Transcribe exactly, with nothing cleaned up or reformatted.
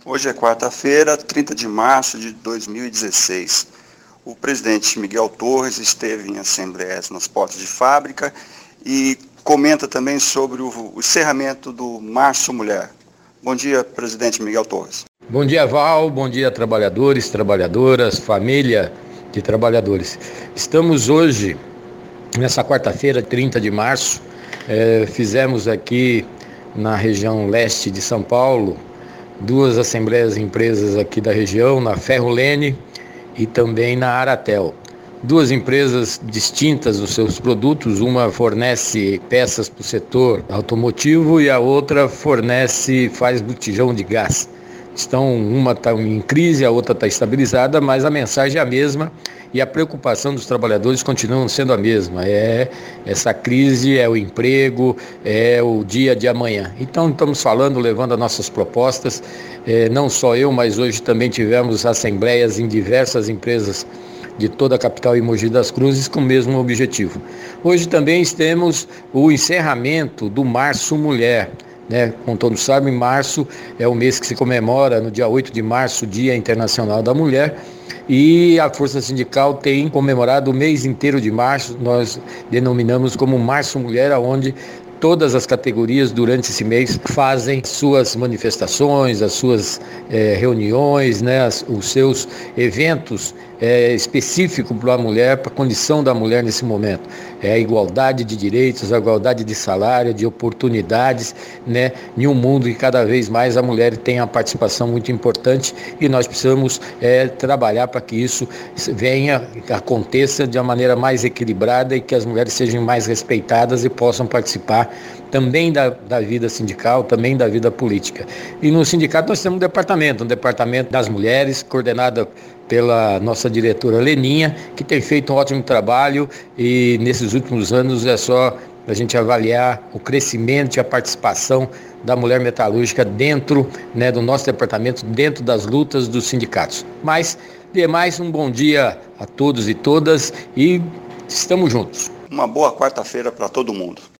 Hoje é quarta-feira, trinta de março de dois mil e dezesseis. O presidente Miguel Torres esteve em assembleias nas portas de fábrica e comenta também sobre o, o encerramento do Março Mulher. Bom dia, presidente Miguel Torres. Bom dia, Val. Bom dia, trabalhadores, trabalhadoras, família de trabalhadores. Estamos hoje, nessa quarta-feira, trinta de março, eh, fizemos aqui na região leste de São Paulo duas assembleias de empresas aqui da região, na Ferrolene e também na Aratel. Duas empresas distintas dos seus produtos, uma fornece peças para o setor automotivo e a outra fornece, faz botijão de gás. Estão, uma está em crise, a outra está estabilizada, mas a mensagem é a mesma e a preocupação dos trabalhadores continua sendo a mesma. É essa crise, é o emprego, é o dia de amanhã. Então estamos falando, levando as nossas propostas, é, não só eu, mas hoje também tivemos assembleias em diversas empresas de toda a capital e Mogi das Cruzes com o mesmo objetivo. Hoje também temos o encerramento do Março Mulher. Né? Como todos sabem, março é o mês que se comemora, no dia oito de março, o Dia Internacional da Mulher, e a Força Sindical tem comemorado o mês inteiro de março. Nós denominamos como Março Mulher, onde todas as categorias durante esse mês fazem suas manifestações, as suas eh, reuniões, né, as, os seus eventos eh, específicos para a mulher, para a condição da mulher nesse momento. É a igualdade de direitos, a igualdade de salário, de oportunidades, né, em um mundo em que cada vez mais a mulher tem uma participação muito importante e nós precisamos eh, trabalhar para que isso venha, aconteça de uma maneira mais equilibrada e que as mulheres sejam mais respeitadas e possam participar também da, da vida sindical, também da vida política. E no sindicato nós temos um departamento, um departamento das mulheres, coordenado pela nossa diretora Leninha, que tem feito um ótimo trabalho e nesses últimos anos é só a gente avaliar o crescimento e a participação da mulher metalúrgica dentro, né, do nosso departamento, dentro das lutas dos sindicatos. Mas, demais, um bom dia a todos e todas e estamos juntos. Uma boa quarta-feira para todo mundo.